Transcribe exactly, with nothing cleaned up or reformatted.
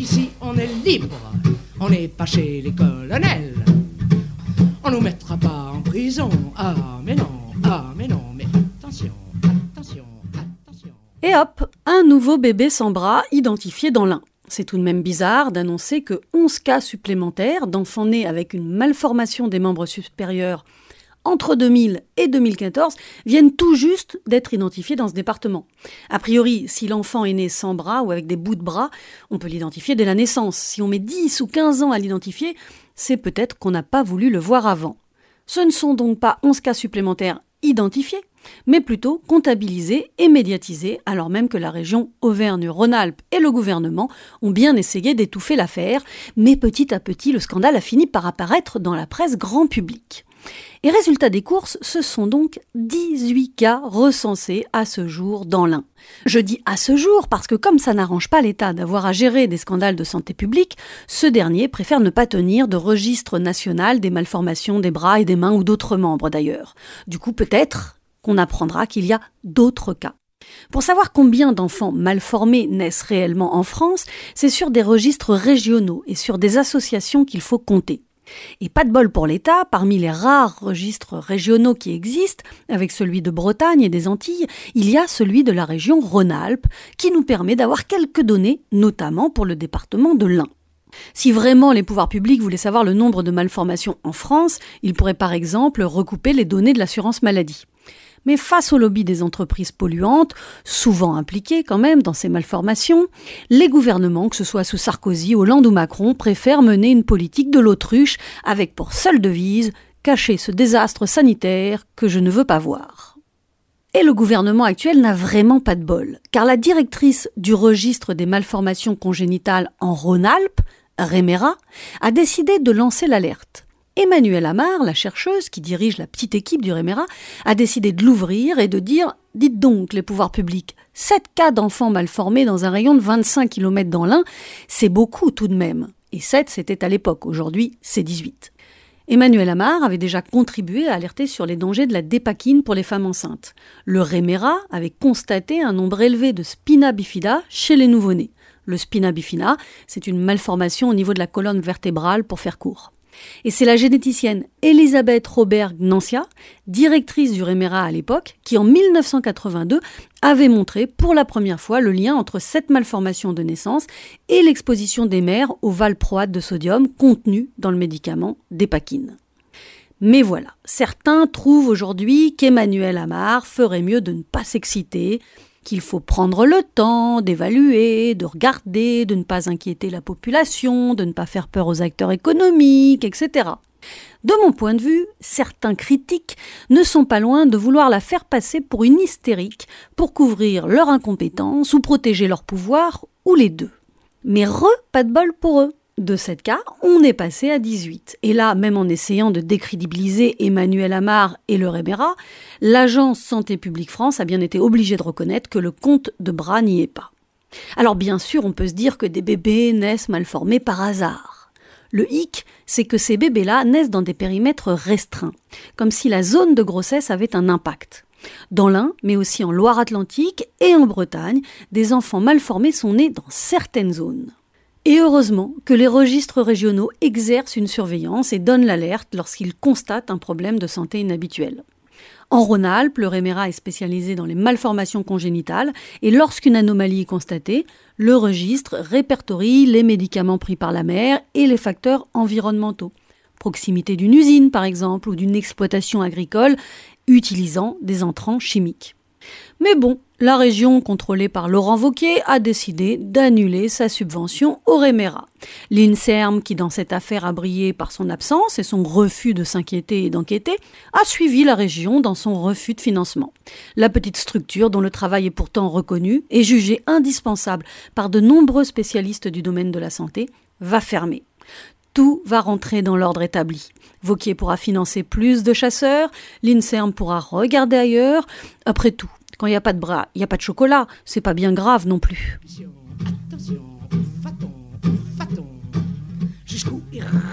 ici on est libre, on n'est pas chez les colonels. On nous mettra pas en prison, ah mais non, ah mais non, mais attention, attention, attention. Et hop, un nouveau bébé sans bras identifié dans l'Ain. C'est tout de même bizarre d'annoncer que onze cas supplémentaires d'enfants nés avec une malformation des membres supérieurs entre deux mille et deux mille quatorze viennent tout juste d'être identifiés dans ce département. A priori, si l'enfant est né sans bras ou avec des bouts de bras, on peut l'identifier dès la naissance. Si on met dix ou quinze ans à l'identifier, c'est peut-être qu'on n'a pas voulu le voir avant. Ce ne sont donc pas onze cas supplémentaires identifiés, mais plutôt comptabilisés et médiatisés, alors même que la région Auvergne-Rhône-Alpes et le gouvernement ont bien essayé d'étouffer l'affaire, mais petit à petit, le scandale a fini par apparaître dans la presse grand public. Et résultat des courses, ce sont donc dix-huit cas recensés à ce jour dans l'Ain. Je dis à ce jour parce que comme ça n'arrange pas l'État d'avoir à gérer des scandales de santé publique, ce dernier préfère ne pas tenir de registre national des malformations des bras et des mains ou d'autres membres d'ailleurs. Du coup, peut-être qu'on apprendra qu'il y a d'autres cas. Pour savoir combien d'enfants malformés naissent réellement en France, c'est sur des registres régionaux et sur des associations qu'il faut compter. Et pas de bol pour l'État, parmi les rares registres régionaux qui existent, avec celui de Bretagne et des Antilles, il y a celui de la région Rhône-Alpes, qui nous permet d'avoir quelques données, notamment pour le département de l'Ain. Si vraiment les pouvoirs publics voulaient savoir le nombre de malformations en France, ils pourraient par exemple recouper les données de l'assurance maladie. Mais face au lobby des entreprises polluantes, souvent impliquées quand même dans ces malformations, les gouvernements, que ce soit sous Sarkozy, Hollande ou Macron, préfèrent mener une politique de l'autruche avec pour seule devise « cacher ce désastre sanitaire que je ne veux pas voir ». Et le gouvernement actuel n'a vraiment pas de bol, car la directrice du registre des malformations congénitales en Rhône-Alpes, Réméra, a décidé de lancer l'alerte. Emmanuelle Amar, la chercheuse qui dirige la petite équipe du Réméra, a décidé de l'ouvrir et de dire « Dites donc, les pouvoirs publics, sept cas d'enfants malformés dans un rayon de vingt-cinq kilomètres dans l'Ain, c'est beaucoup tout de même. » Et sept, c'était à l'époque, aujourd'hui, c'est dix-huit. Emmanuelle Amar avait déjà contribué à alerter sur les dangers de la dépakine pour les femmes enceintes. Le Réméra avait constaté un nombre élevé de spina bifida chez les nouveau-nés. Le spina bifida, c'est une malformation au niveau de la colonne vertébrale, pour faire court. Et c'est la généticienne Elisabeth Robert-Gnancia, directrice du Réméra à l'époque, qui en mille neuf cent quatre-vingt-deux avait montré pour la première fois le lien entre cette malformation de naissance et l'exposition des mères au valproate de sodium contenu dans le médicament dépakine. Mais voilà, certains trouvent aujourd'hui qu'Emmanuelle Amar ferait mieux de ne pas s'exciter, qu'il faut prendre le temps d'évaluer, de regarder, de ne pas inquiéter la population, de ne pas faire peur aux acteurs économiques, et cetera. De mon point de vue, certains critiques ne sont pas loin de vouloir la faire passer pour une hystérique pour couvrir leur incompétence ou protéger leur pouvoir, ou les deux. Mais re, pas de bol pour eux. De sept cas, on est passé à dix-huit. Et là, même en essayant de décrédibiliser Emmanuelle Amar et le Réméra, l'agence Santé publique France a bien été obligée de reconnaître que le compte de bras n'y est pas. Alors bien sûr, on peut se dire que des bébés naissent mal formés par hasard. Le hic, c'est que ces bébés-là naissent dans des périmètres restreints, comme si la zone de grossesse avait un impact. Dans l'Ain, mais aussi en Loire-Atlantique et en Bretagne, des enfants mal formés sont nés dans certaines zones. Et heureusement que les registres régionaux exercent une surveillance et donnent l'alerte lorsqu'ils constatent un problème de santé inhabituel. En Rhône-Alpes, le Réméra est spécialisé dans les malformations congénitales et lorsqu'une anomalie est constatée, le registre répertorie les médicaments pris par la mère et les facteurs environnementaux. Proximité d'une usine par exemple ou d'une exploitation agricole utilisant des entrants chimiques. Mais bon, la région contrôlée par Laurent Wauquiez a décidé d'annuler sa subvention au Réméra. L'INSERM, qui dans cette affaire a brillé par son absence et son refus de s'inquiéter et d'enquêter, a suivi la région dans son refus de financement. La petite structure, dont le travail est pourtant reconnu et jugé indispensable par de nombreux spécialistes du domaine de la santé, va fermer. Tout va rentrer dans l'ordre établi. Wauquiez pourra financer plus de chasseurs, l'INSERM pourra regarder ailleurs. Après tout, quand il n'y a pas de bras, il n'y a pas de chocolat. C'est pas bien grave non plus. Attention, attention, va-t-on, va-t-on, jusqu'où ira